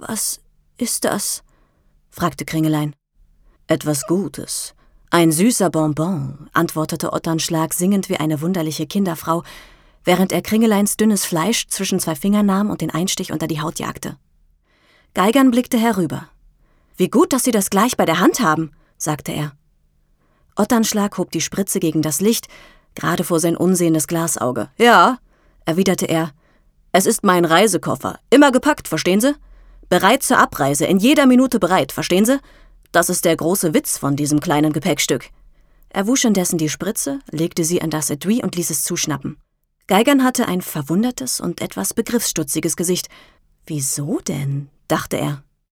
»Was ist das?« fragte Kringelein. »Etwas Gutes. Ein süßer Bonbon«, antwortete Otternschlag singend wie eine wunderliche Kinderfrau, während er Kringeleins dünnes Fleisch zwischen 2 Fingern nahm und den Einstich unter die Haut jagte. Geigern blickte herüber. »Wie gut, dass Sie das gleich bei der Hand haben«, sagte er. Otternschlag hob die Spritze gegen das Licht, gerade vor sein unsehendes Glasauge. »Ja«, erwiderte er, »es ist mein Reisekoffer. Immer gepackt, verstehen Sie? Bereit zur Abreise, in jeder Minute bereit, verstehen Sie? Das ist der große Witz von diesem kleinen Gepäckstück.« Er wusch indessen die Spritze, legte sie in das Etui und ließ es zuschnappen. Geigern hatte ein verwundertes und etwas begriffsstutziges Gesicht. »Wieso denn?«, dachte er.